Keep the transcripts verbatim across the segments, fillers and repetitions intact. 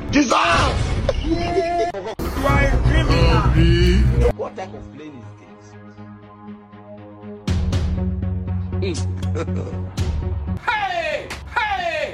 Jesus! You are a criminal. What type of plane is this? Hey! Hey!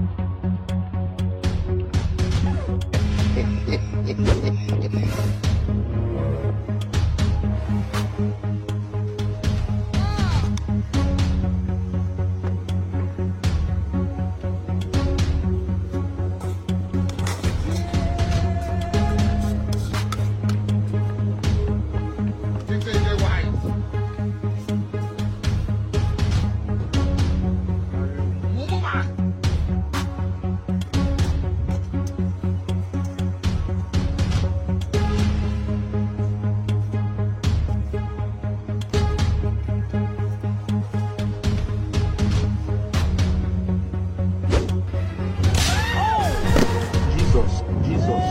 Jesus, Jesus.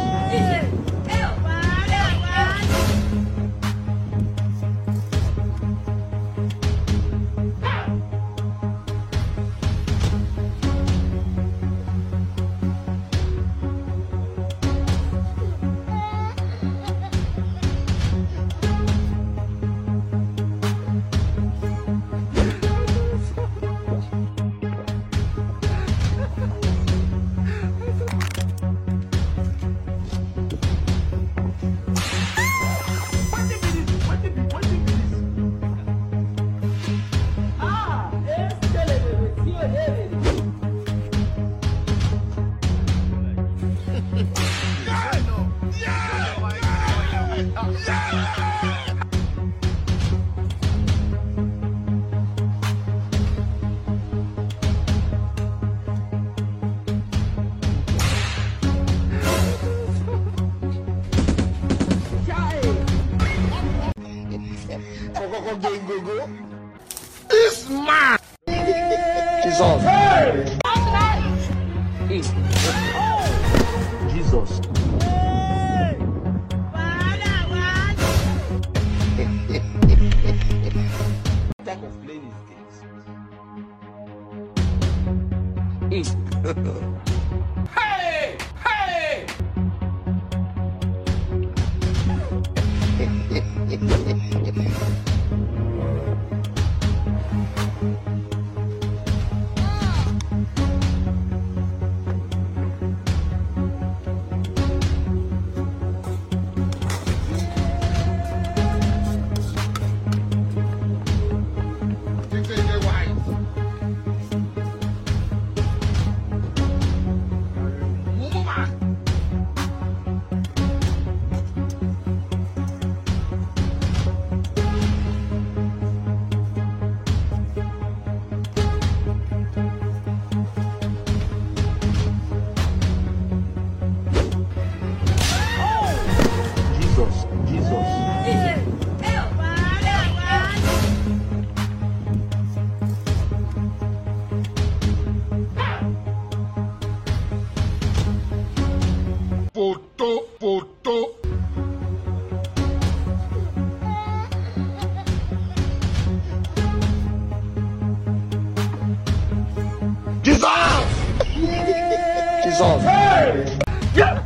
This man! Jesus! Hey! Jesus! What type of plane is this? Hey! Hey! Jesus, Jesus. Photo, photo. Jesus! Jesus! Hey! Yeah!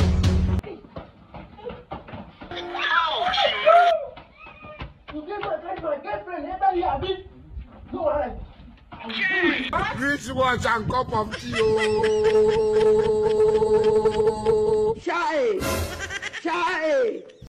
Rich watch and cup of tea. Chai! Chai!